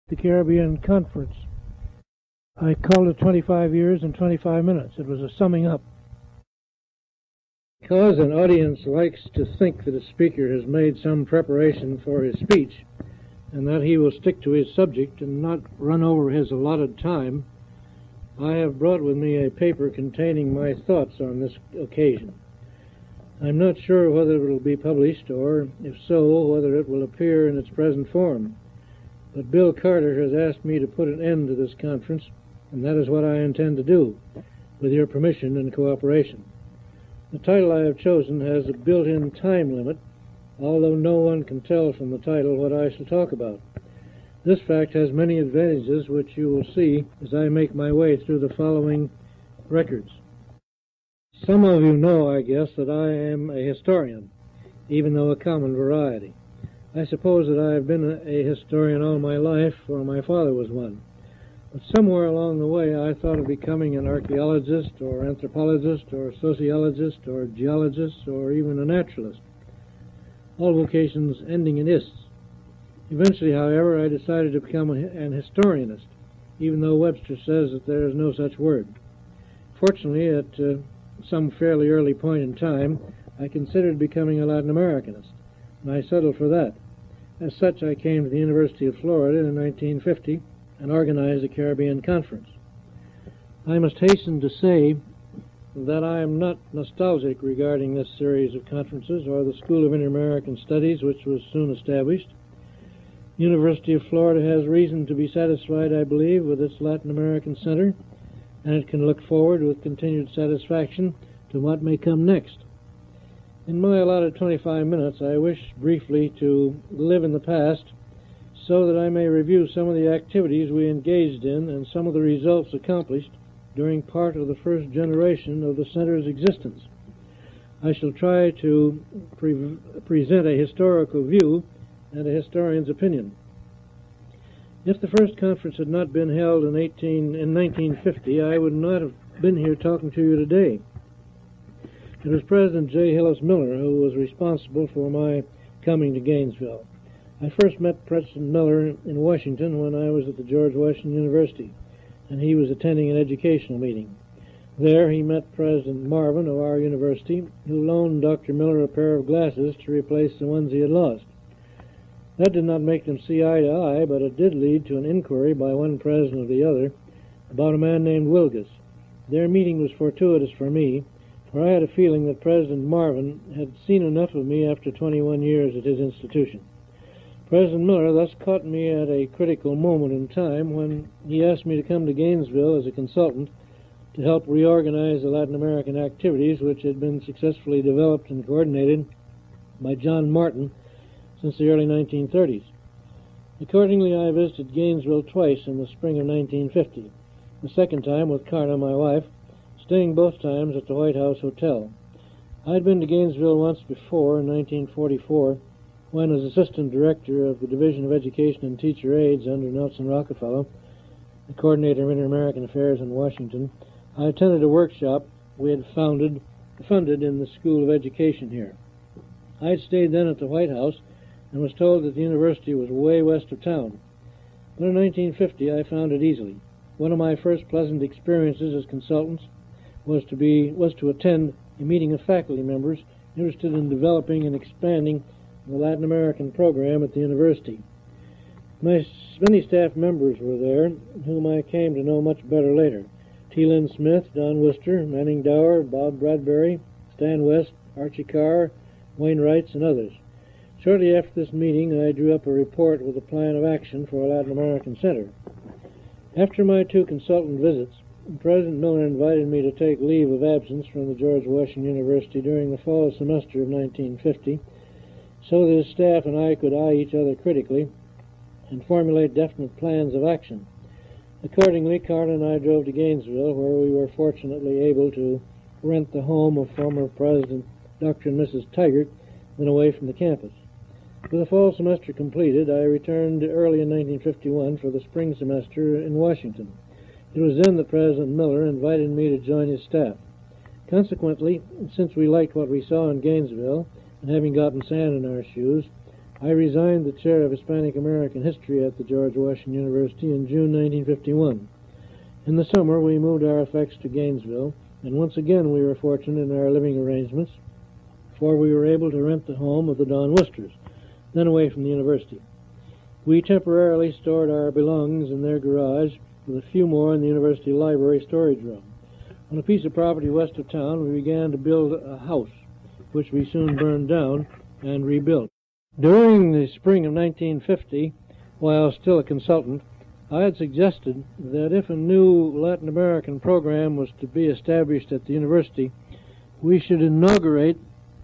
the Caribbean Conference. I called it 25 years and 25 minutes. It was a summing up. Because an audience likes to think that a speaker has made some preparation for his speech and that he will stick to his subject and not run over his allotted time, I have brought with me a paper containing my thoughts on this occasion. I'm not sure whether it will be published or, if so, whether it will appear in its present form. But Bill Carter has asked me to put an end to this conference, and that is what I intend to do, with your permission and cooperation. The title I have chosen has a built-in time limit, although no one can tell from the title what I shall talk about. This fact has many advantages, which you will see as I make my way through the following records. Some of you know, I guess, that I am a historian, even though a common variety. I suppose that I have been a historian all my life, for my father was one. But somewhere along the way I thought of becoming an archaeologist or anthropologist or sociologist or geologist or even a naturalist, all vocations ending in ists. Eventually, however, I decided to become an historianist, even though Webster says that there is no such word. Fortunately, at some fairly early point in time, I considered becoming a Latin Americanist, and I settled for that. As such, I came to the University of Florida in 1950 and organized the Caribbean Conference. I must hasten to say that I am not nostalgic regarding this series of conferences or the School of Inter-American Studies, which was soon established. The University of Florida has reason to be satisfied, I believe, with its Latin American Center, and it can look forward with continued satisfaction to what may come next. In my allotted 25 minutes, I wish briefly to live in the past so that I may review some of the activities we engaged in and some of the results accomplished during part of the first generation of the Center's existence. I shall try to present a historical view and a historian's opinion. If the first conference had not been held in 1950, I would not have been here talking to you today. It was President J. Hillis Miller who was responsible for my coming to Gainesville. I first met President Miller in Washington when I was at the George Washington University, and he was attending an educational meeting. There he met President Marvin of our university, who loaned Dr. Miller a pair of glasses to replace the ones he had lost. That did not make them see eye to eye, but it did lead to an inquiry by one president of the other about a man named Wilgus. Their meeting was fortuitous for me, for I had a feeling that President Marvin had seen enough of me after 21 years at his institution. President Miller thus caught me at a critical moment in time when he asked me to come to Gainesville as a consultant to help reorganize the Latin American activities which had been successfully developed and coordinated by John Martin since the early 1930s. Accordingly, I visited Gainesville twice in the spring of 1950, the second time with Carna, my wife, staying both times at the White House Hotel. I had been to Gainesville once before in 1944, when, as Assistant Director of the Division of Education and Teacher Aids under Nelson Rockefeller, the Coordinator of Inter-American Affairs in Washington, I attended a workshop we had funded in the School of Education here. I had stayed then at the White House and was told that the university was way west of town. But in 1950 I found it easily. One of my first pleasant experiences as consultant was to attend a meeting of faculty members interested in developing and expanding the Latin American program at the university. Many staff members were there, whom I came to know much better later. T. Lynn Smith, Don Worcester, Manning Dower, Bob Bradbury, Stan West, Archie Carr, Wayne Wrights, and others. Shortly after this meeting, I drew up a report with a plan of action for a Latin American Center. After my two consultant visits, President Miller invited me to take leave of absence from the George Washington University during the fall semester of 1950, so that his staff and I could eye each other critically and formulate definite plans of action. Accordingly, Carter and I drove to Gainesville, where we were fortunately able to rent the home of former President Dr. and Mrs. Tigert, then away from the campus. With the fall semester completed, I returned early in 1951 for the spring semester in Washington. It was then that President Miller invited me to join his staff. Consequently, since we liked what we saw in Gainesville, and having gotten sand in our shoes, I resigned the chair of Hispanic American History at the George Washington University in June 1951. In the summer, we moved our effects to Gainesville, and once again we were fortunate in our living arrangements, for we were able to rent the home of the Don Worcesters, then away from the university. We temporarily stored our belongings in their garage, with a few more in the university library storage room. On a piece of property west of town, we began to build a house, which we soon burned down and rebuilt. During the spring of 1950, while still a consultant, I had suggested that if a new Latin American program was to be established at the university, we should inaugurate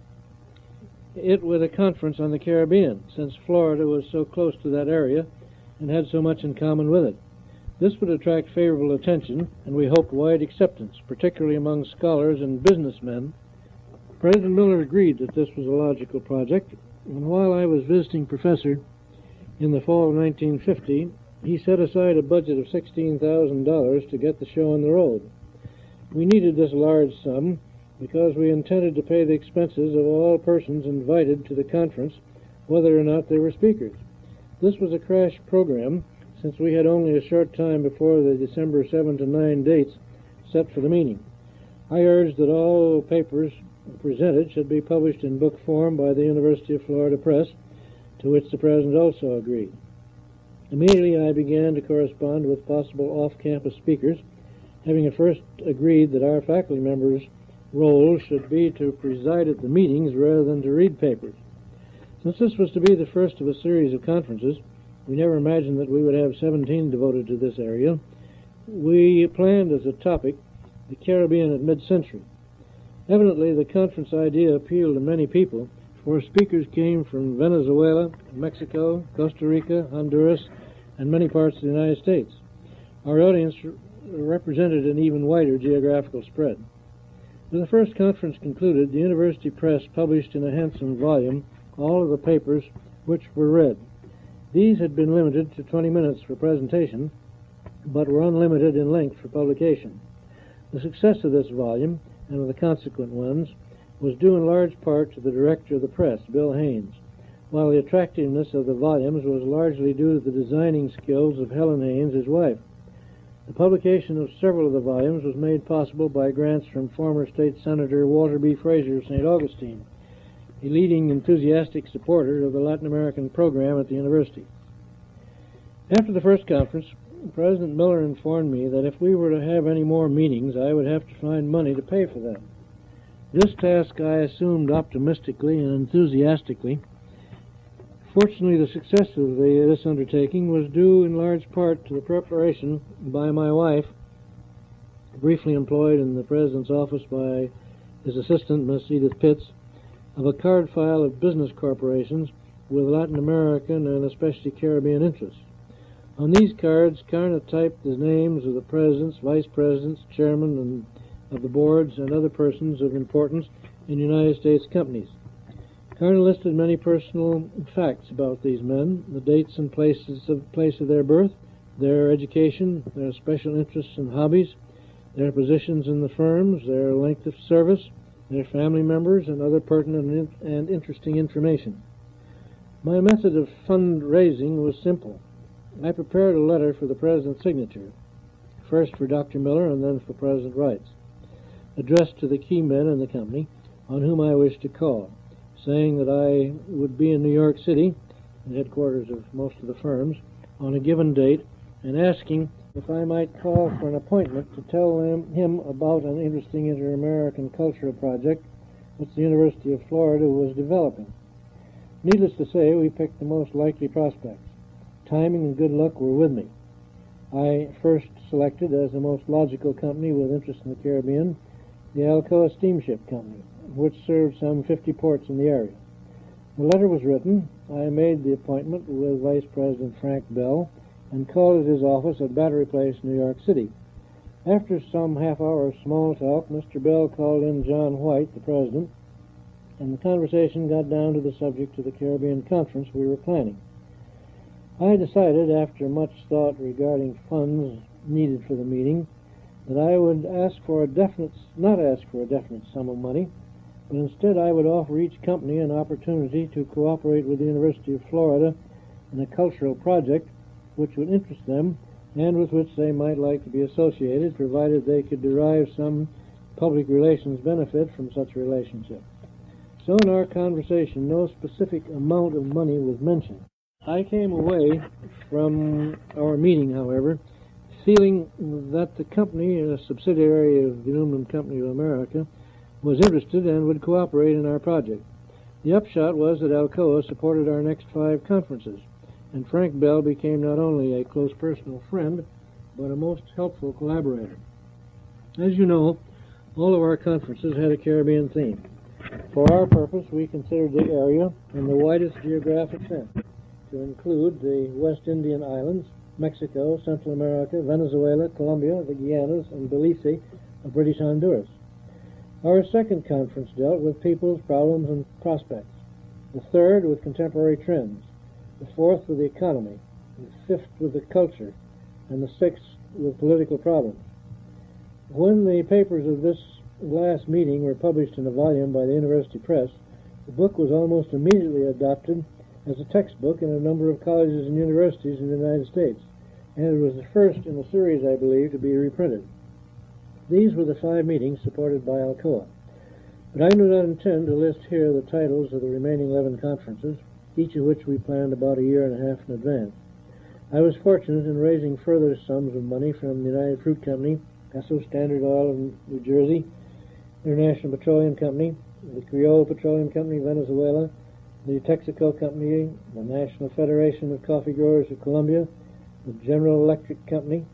it with a conference on the Caribbean, since Florida was so close to that area and had so much in common with it. This would attract favorable attention, and we hoped wide acceptance, particularly among scholars and businessmen. President Miller agreed that this was a logical project, and while I was visiting professor in the fall of 1950, he set aside a budget of $16,000 to get the show on the road. We needed this large sum because we intended to pay the expenses of all persons invited to the conference, whether or not they were speakers. This was a crash program, since we had only a short time before the December 7 to 9 dates set for the meeting. I urged that all papers presented should be published in book form by the University of Florida Press, to which the President also agreed. Immediately I began to correspond with possible off-campus speakers, having at first agreed that our faculty members' role should be to preside at the meetings rather than to read papers. Since this was to be the first of a series of conferences, we never imagined that we would have 17 devoted to this area. We planned as a topic the Caribbean at mid-century. Evidently, the conference idea appealed to many people, for speakers came from Venezuela, Mexico, Costa Rica, Honduras, and many parts of the United States. Our audience represented an even wider geographical spread. When the first conference concluded, the university press published in a handsome volume all of the papers which were read. These had been limited to 20 minutes for presentation, but were unlimited in length for publication. The success of this volume, and of the consequent ones, was due in large part to the director of the press, Bill Haynes, while the attractiveness of the volumes was largely due to the designing skills of Helen Haynes, his wife. The publication of several of the volumes was made possible by grants from former State Senator Walter B. Frazier of St. Augustine, a leading enthusiastic supporter of the Latin American program at the university. After the first conference, President Miller informed me that if we were to have any more meetings, I would have to find money to pay for them. This task I assumed optimistically and enthusiastically. Fortunately, the success of this undertaking was due in large part to the preparation by my wife, briefly employed in the President's office by his assistant, Miss Edith Pitts, of a card file of business corporations with Latin American and especially Caribbean interests. On these cards, Karna typed the names of the presidents, vice presidents, chairmen of the boards, and other persons of importance in United States companies. Karna listed many personal facts about these men, the dates and place of their birth, their education, their special interests and hobbies, their positions in the firms, their length of service, their family members, and other pertinent and interesting information. My method of fundraising was simple. I prepared a letter for the President's signature, first for Dr. Miller and then for President Wright's, addressed to the key men in the company on whom I wished to call, saying that I would be in New York City, the headquarters of most of the firms, on a given date, and asking if I might call for an appointment to tell him about an interesting inter-American cultural project which the University of Florida was developing. Needless to say, we picked the most likely prospects. Timing and good luck were with me. I first selected as the most logical company with interest in the Caribbean the Alcoa Steamship Company, which served some 50 ports in the area. The letter was written. I made the appointment with Vice President Frank Bell and called at his office at Battery Place, New York City. After some half-hour of small talk, Mr. Bell called in John White, the president, and the conversation got down to the subject of the Caribbean conference we were planning. I decided, after much thought regarding funds needed for the meeting, that I would not ask for a definite sum of money, but instead I would offer each company an opportunity to cooperate with the University of Florida in a cultural project which would interest them and with which they might like to be associated, provided they could derive some public relations benefit from such a relationship. So in our conversation, no specific amount of money was mentioned. I came away from our meeting, however, feeling that the company, a subsidiary of the Aluminum Company of America, was interested and would cooperate in our project. The upshot was that Alcoa supported our next 5 conferences, and Frank Bell became not only a close personal friend, but a most helpful collaborator. As you know, all of our conferences had a Caribbean theme. For our purpose, we considered the area in the widest geographic sense, to include the West Indian Islands, Mexico, Central America, Venezuela, Colombia, the Guianas, and Belize of British Honduras. Our second conference dealt with people's problems and prospects, the third with contemporary trends, the fourth with the economy, the fifth with the culture, and the sixth with political problems. When the papers of this last meeting were published in a volume by the University Press, the book was almost immediately adopted as a textbook in a number of colleges and universities in the United States, and it was the first in a series, I believe, to be reprinted. These were the 5 meetings supported by Alcoa, but I do not intend to list here the titles of the remaining 11 conferences, each of which we planned about a year and a half in advance. I was fortunate in raising further sums of money from the United Fruit Company, Esso Standard Oil of New Jersey, International Petroleum Company, the Creole Petroleum Company, Venezuela, the Texaco Company, the National Federation of Coffee Growers of Colombia, the General Electric Company,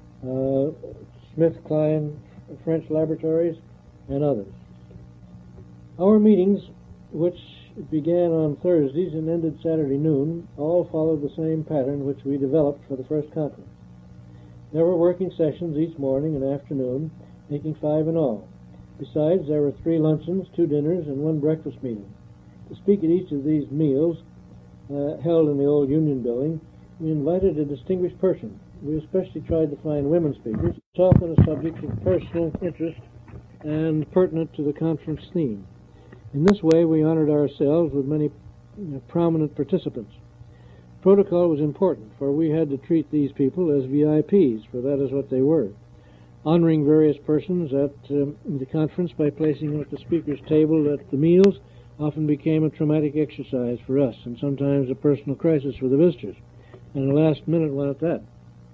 SmithKline French Laboratories, and others. Our meetings, which began on Thursdays and ended Saturday noon, all followed the same pattern which we developed for the first conference. There were working sessions each morning and afternoon, making 5 in all. Besides, there were 3 luncheons, 2 dinners, and 1 breakfast meeting. To speak at each of these meals, held in the old Union Building, we invited a distinguished person. We especially tried to find women speakers, to talk on a subject of personal interest and pertinent to the conference theme. In this way, we honored ourselves with many prominent participants. Protocol was important, for we had to treat these people as VIPs, for that is what they were. Honoring various persons at the conference by placing them at the speaker's table at the meals often became a traumatic exercise for us, and sometimes a personal crisis for the visitors, and a last-minute one at that.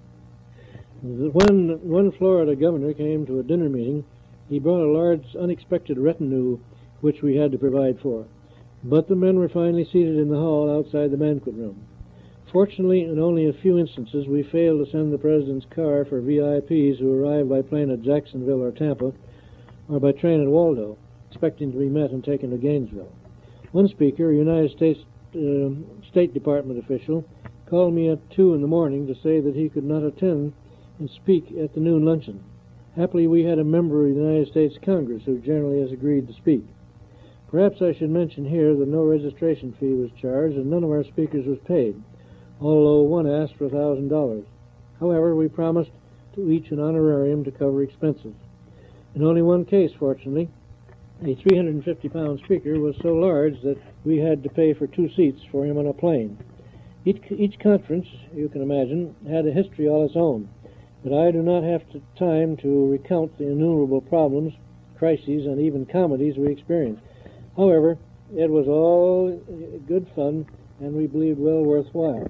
When one Florida governor came to a dinner meeting, he brought a large, unexpected retinue which we had to provide for. But the men were finally seated in the hall outside the banquet room. Fortunately, in only a few instances, we failed to send the president's car for VIPs who arrived by plane at Jacksonville or Tampa, or by train at Waldo, expecting to be met and taken to Gainesville. One speaker, a United States State Department official, called me at 2 in the morning to say that he could not attend and speak at the noon luncheon. Happily, we had a member of the United States Congress who generally has agreed to speak. Perhaps I should mention here that no registration fee was charged and none of our speakers was paid, although one asked for $1,000. However, we promised to each an honorarium to cover expenses. In only one case, fortunately, a 350-pound speaker was so large that we had to pay for 2 seats for him on a plane. Each conference, you can imagine, had a history all its own, but I do not have time to recount the innumerable problems, crises, and even comedies we experienced. However, it was all good fun, and we believed well worthwhile.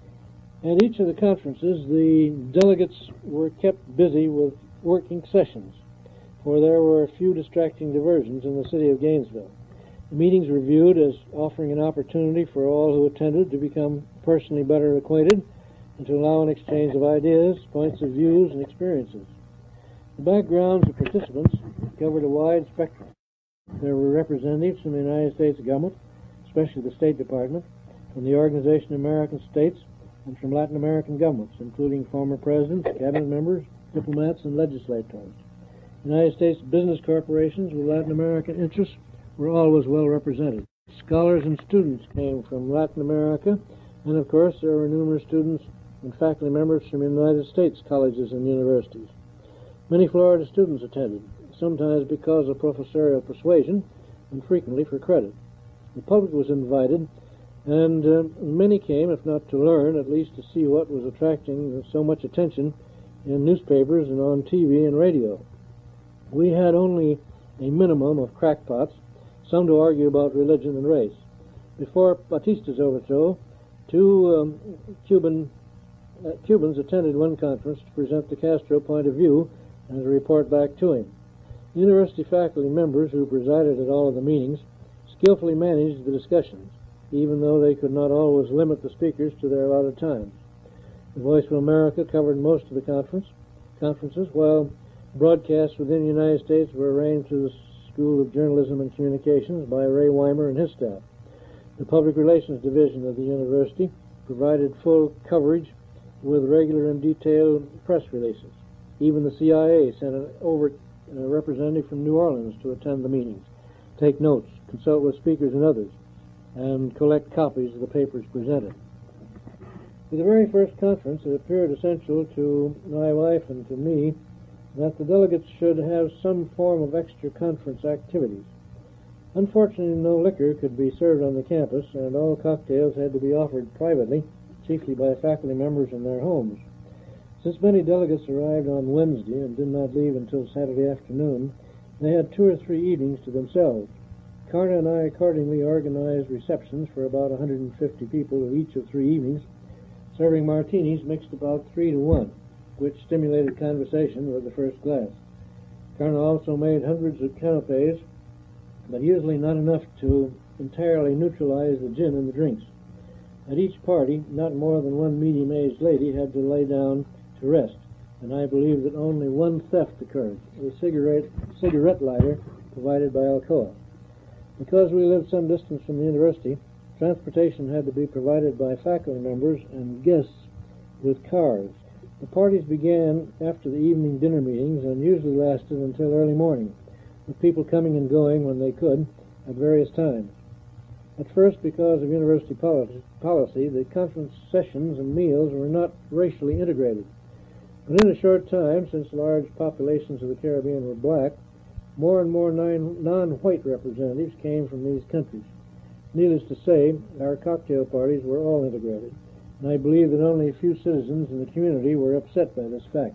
At each of the conferences, the delegates were kept busy with working sessions, for there were a few distracting diversions in the city of Gainesville. The meetings were viewed as offering an opportunity for all who attended to become personally better acquainted and to allow an exchange of ideas, points of views, and experiences. The backgrounds of participants covered a wide spectrum. There were representatives from the United States government, especially the State Department, from the Organization of American States, and from Latin American governments, including former presidents, cabinet members, diplomats, and legislators. United States business corporations with Latin American interests were always well represented. Scholars and students came from Latin America, and of course there were numerous students and faculty members from United States colleges and universities. Many Florida students attended, sometimes because of professorial persuasion, and frequently for credit. The public was invited, and many came, if not to learn, at least to see what was attracting so much attention in newspapers and on TV and radio. We had only a minimum of crackpots, some to argue about religion and race. Before Batista's overthrow, two Cubans attended one conference to present the Castro point of view and to report back to him. University faculty members who presided at all of the meetings skillfully managed the discussions, even though they could not always limit the speakers to their allotted times. The Voice of America covered most of the conferences, while broadcasts within the United States were arranged through the School of Journalism and Communications by Ray Weimer and his staff. The Public Relations Division of the university provided full coverage with regular and detailed press releases. Even the CIA sent a representative from New Orleans to attend the meetings, take notes, consult with speakers and others, and collect copies of the papers presented. For the very first conference, it appeared essential to my wife and to me that the delegates should have some form of extra conference activities. Unfortunately, no liquor could be served on the campus, and all cocktails had to be offered privately, chiefly by faculty members in their homes. Since many delegates arrived on Wednesday and did not leave until Saturday afternoon, they had 2 or 3 evenings to themselves. Carter and I accordingly organized receptions for about 150 people of each of 3 evenings, serving martinis mixed about 3 to 1, which stimulated conversation with the first glass. Carter also made hundreds of canapes, but usually not enough to entirely neutralize the gin in the drinks. At each party, not more than one medium-aged lady had to lay down to rest, and I believe that only one theft occurred, a cigarette lighter provided by Alcoa. Because we lived some distance from the university, transportation had to be provided by faculty members and guests with cars. The parties began after the evening dinner meetings and usually lasted until early morning, with people coming and going when they could at various times. At first, because of university policy, the conference sessions and meals were not racially integrated. But in a short time, since large populations of the Caribbean were black, more and more non-white representatives came from these countries. Needless to say, our cocktail parties were all integrated, and I believe that only a few citizens in the community were upset by this fact.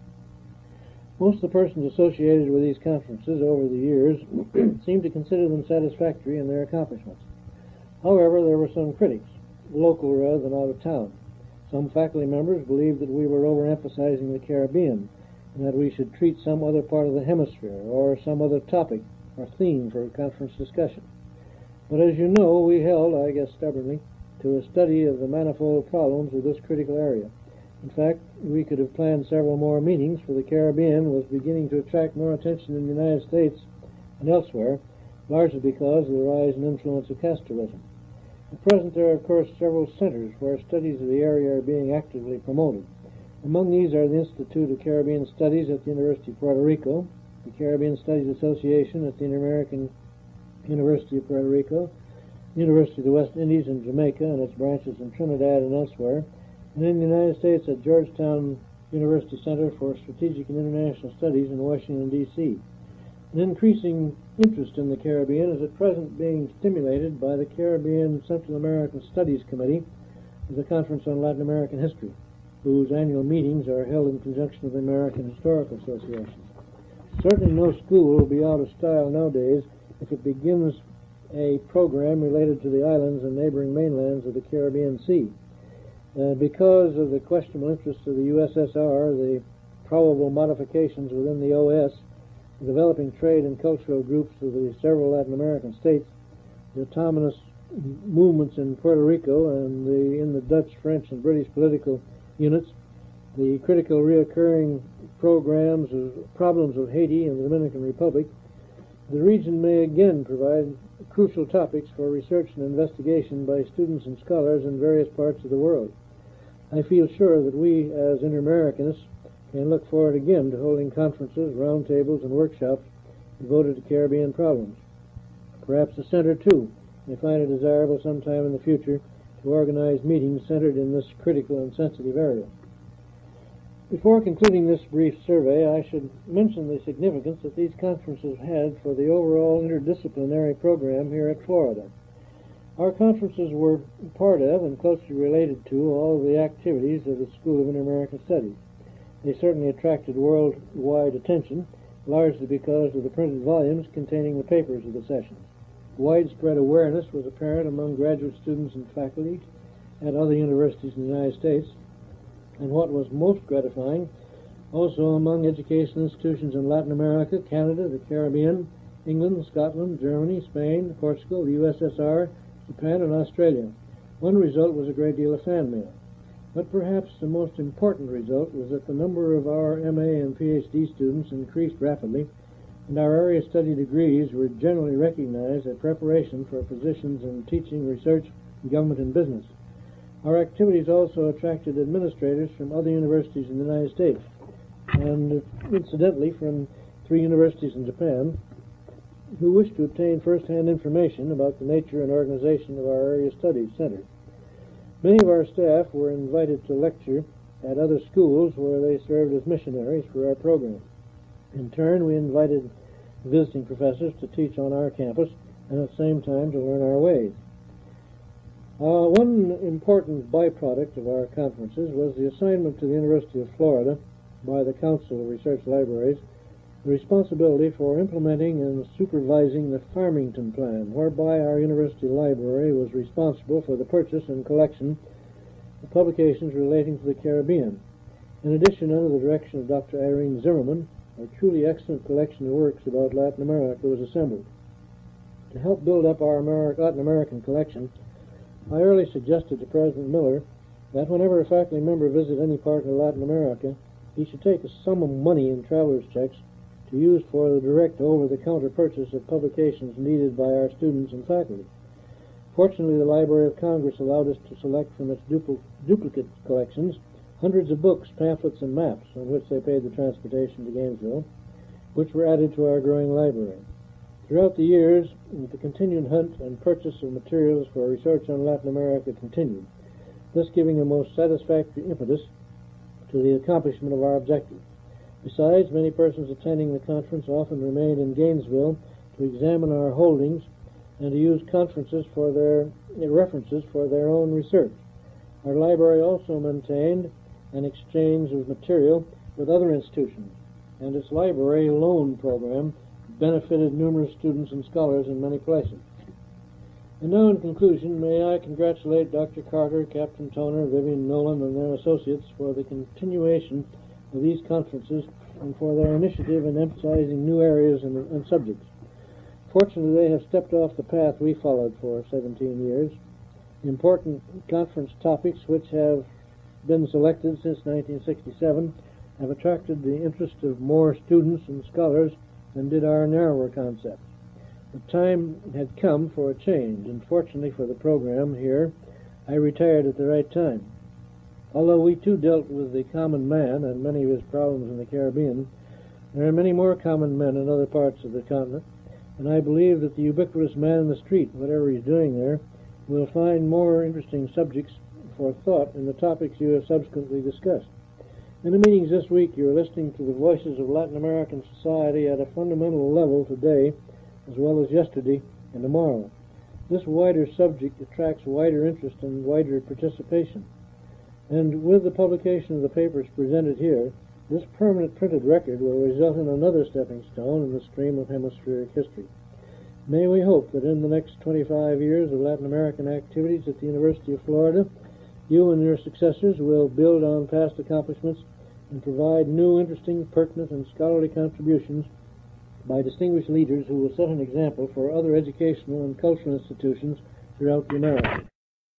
Most of the persons associated with these conferences over the years seemed to consider them satisfactory in their accomplishments. However, there were some critics, local rather than out of town. Some faculty members believed that we were overemphasizing the Caribbean, and that we should treat some other part of the hemisphere or some other topic or theme for a conference discussion. But as you know, we held, I guess stubbornly, to a study of the manifold problems of this critical area. In fact, we could have planned several more meetings, for the Caribbean was beginning to attract more attention in the United States and elsewhere, largely because of the rise and influence of Castroism. At present, there are, of course, several centers where studies of the area are being actively promoted. Among these are the Institute of Caribbean Studies at the University of Puerto Rico, the Caribbean Studies Association at the Inter-American University of Puerto Rico, the University of the West Indies in Jamaica and its branches in Trinidad and elsewhere, and in the United States at Georgetown University Center for Strategic and International Studies in Washington, D.C. An increasing interest in the Caribbean is at present being stimulated by the Caribbean Central American Studies Committee of the Conference on Latin American History, whose annual meetings are held in conjunction with the American Historical Association. Certainly no school will be out of style nowadays if it begins a program related to the islands and neighboring mainlands of the Caribbean Sea. Because of the questionable interests of the USSR, the probable modifications within the OS, the developing trade and cultural groups of the several Latin American states, the autonomous movements in Puerto Rico and in the Dutch, French, and British political units, the critical reoccurring problems of Haiti and the Dominican Republic, the region may again provide crucial topics for research and investigation by students and scholars in various parts of the world. I feel sure that we, as Inter-Americanists, can look forward again to holding conferences, roundtables, and workshops devoted to Caribbean problems. Perhaps the Center, too, may find it desirable sometime in the future to organize meetings centered in this critical and sensitive area. Before concluding this brief survey, I should mention the significance that these conferences had for the overall interdisciplinary program here at Florida. Our conferences were part of and closely related to all of the activities of the School of Inter-American Studies. They certainly attracted worldwide attention, largely because of the printed volumes containing the papers of the sessions. Widespread awareness was apparent among graduate students and faculty at other universities in the United States, and what was most gratifying, also among education institutions in Latin America, Canada, the Caribbean, England, Scotland, Germany, Spain, Portugal, the USSR, Japan, and Australia. One result was a great deal of fan mail. But perhaps the most important result was that the number of our MA and PhD students increased rapidly, and our area study degrees were generally recognized as preparation for positions in teaching, research, government, and business. Our activities also attracted administrators from other universities in the United States, and incidentally from 3 universities in Japan, who wished to obtain first-hand information about the nature and organization of our area studies center. Many of our staff were invited to lecture at other schools where they served as missionaries for our program. In turn, we invited visiting professors to teach on our campus and at the same time to learn our ways. One important byproduct of our conferences was the assignment to the University of Florida by the Council of Research Libraries the responsibility for implementing and supervising the Farmington Plan, whereby our university library was responsible for the purchase and collection of publications relating to the Caribbean. In addition, under the direction of Dr. Irene Zimmerman, a truly excellent collection of works about Latin America was assembled. To help build up our Latin American collection, I early suggested to President Miller that whenever a faculty member visited any part of Latin America, he should take a sum of money in traveler's checks to use for the direct over-the-counter purchase of publications needed by our students and faculty. Fortunately, the Library of Congress allowed us to select from its duplicate collections hundreds of books, pamphlets, and maps on which they paid the transportation to Gainesville, which were added to our growing library. Throughout the years, the continued hunt and purchase of materials for research on Latin America continued, thus giving a most satisfactory impetus to the accomplishment of our objective. Besides, many persons attending the conference often remained in Gainesville to examine our holdings and to use conferences for their references for their own research. Our library also maintained an exchange of material with other institutions, and its library loan program benefited numerous students and scholars in many places. And now, in conclusion, may I congratulate Dr. Carter, Captain Toner, Vivian Nolan, and their associates for the continuation of these conferences and for their initiative in emphasizing new areas and subjects. Fortunately, they have stepped off the path we followed for 17 years. Important conference topics which have been selected since 1967 have attracted the interest of more students and scholars than did our narrower concepts. The time had come for a change, and fortunately for the program here, I retired at the right time. Although we too dealt with the common man and many of his problems in the Caribbean, there are many more common men in other parts of the continent, and I believe that the ubiquitous man in the street, whatever he's doing there, will find more interesting subjects for thought in the topics you have subsequently discussed. In the meetings this week, you are listening to the voices of Latin American society at a fundamental level today, as well as yesterday and tomorrow. This wider subject attracts wider interest and wider participation. And with the publication of the papers presented here, this permanent printed record will result in another stepping stone in the stream of hemispheric history. May we hope that in the next 25 years of Latin American activities at the University of Florida, you and your successors will build on past accomplishments and provide new, interesting, pertinent, and scholarly contributions by distinguished leaders who will set an example for other educational and cultural institutions throughout the Americas.